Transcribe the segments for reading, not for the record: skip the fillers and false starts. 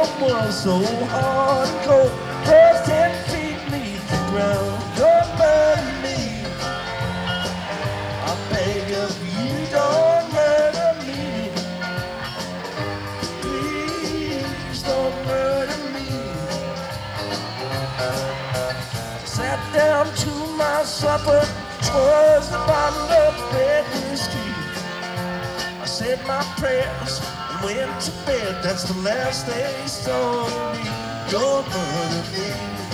world so hard and cold. Just 10 feet beneath the ground. Don't murder me. I beg of you, don't murder me. Please don't murder me. Sat down to my supper. 'Twas the bottle of red whiskey. I said my prayers and went to bed. That's the last they saw me. Don't murder me.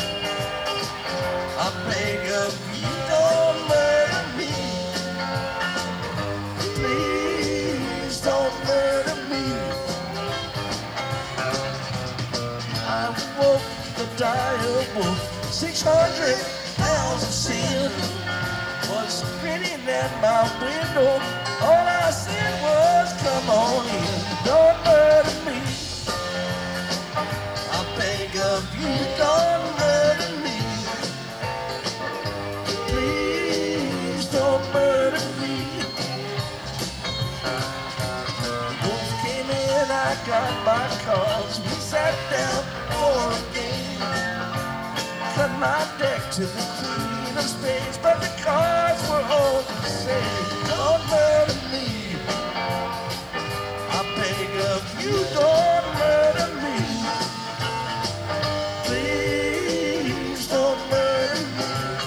I beg of you, don't murder me. Please don't murder me. I woke the dire wolf. 600 pounds of sin was grinning at my window. All I said was, come on in, don't murder me. I beg of you, don't murder me. Please don't murder me. The wolf came in, I got my cards. We sat down for a game. Cut my deck to the queen of spades, but the cards were all the same. Don't murder me. I beg of you, don't murder me. Please don't murder me.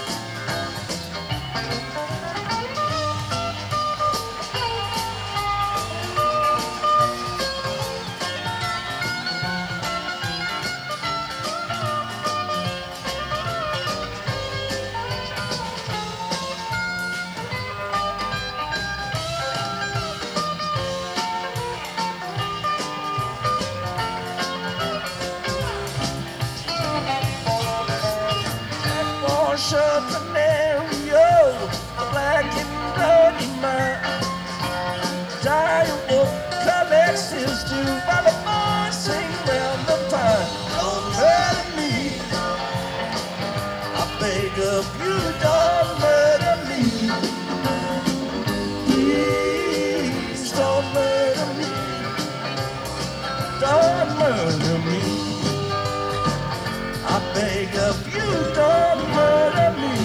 Of Canario, a black and bloody man. Dire wolf collects his due by the boys sing round the pine. Don't murder me. I beg of you, don't murder me. Please don't murder me. Don't murder me. I beg of you, don't murder me.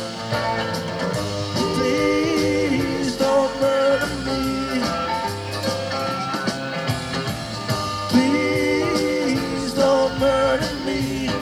Please don't murder me. Please don't murder me.